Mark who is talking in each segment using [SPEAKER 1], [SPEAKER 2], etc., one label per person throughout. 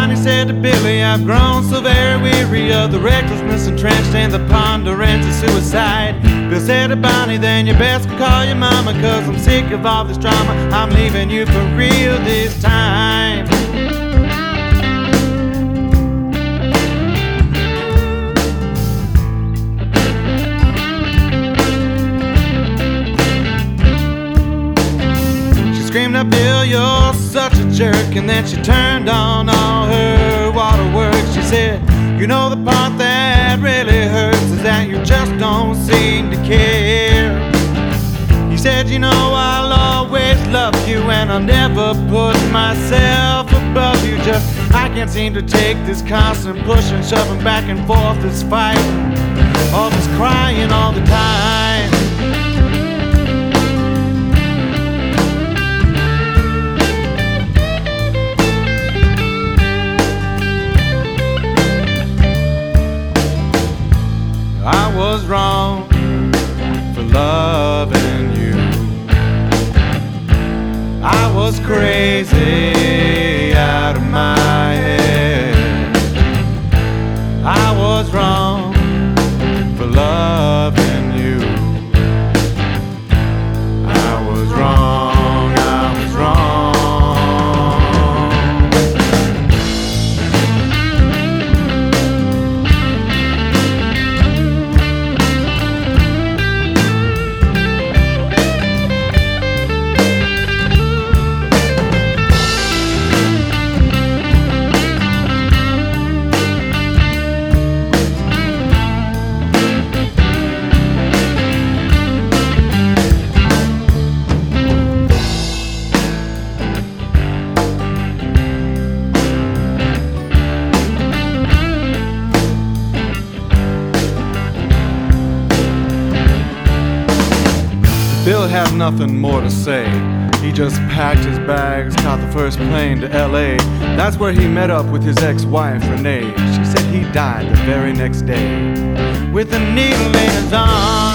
[SPEAKER 1] Bonnie said to Billy, I've grown so very weary of the recklessness entrenched and the ponderance of suicide. Bill said to Bonnie, then you best call your mama, 'cause I'm sick of all this drama. I'm leaving you for real this time. Screamed at Bill, you're such a jerk. And then she turned on all her waterworks. She said, you know the part that really hurts is that you just don't seem to care. He said, you know I'll always love you, and I'll never put myself above you. Just I can't seem to take this constant pushing, shoving back and forth, this fight, all this crying all the time. I was wrong for loving you. I was crazy out of my head. I was wrong for loving you. I was wrong, I was wrong. Bill had nothing more to say. He just packed his bags, caught the first plane to LA. That's where he met up with his ex-wife, Renee. She said he died the very next day, with a needle in his arm.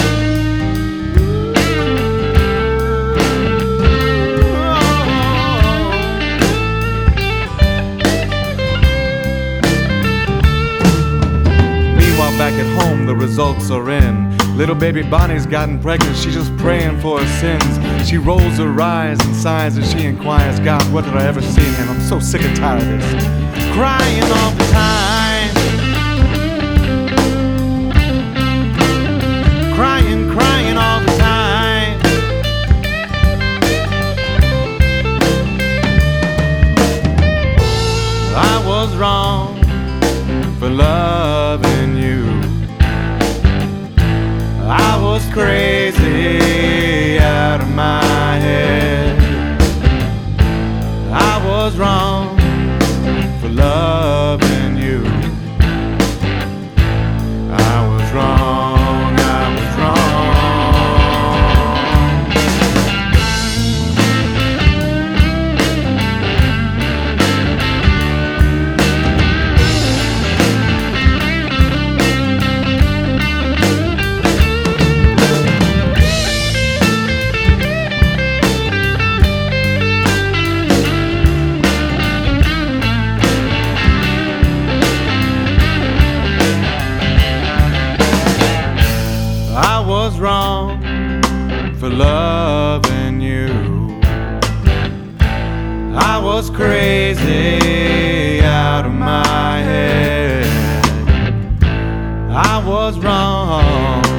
[SPEAKER 1] Meanwhile, back at home, the results are in. Little baby Bonnie's gotten pregnant, she's just praying for her sins. She rolls her eyes and sighs as she inquires, God, what did I ever see in him? I'm so sick and tired of this, crying all the time. Crying, crying all the time. I was wrong for loving you. I was crazy out of my head. I was wrong for loving you. I was wrong, I was wrong. I was wrong for loving you. I was crazy out of my head. I was wrong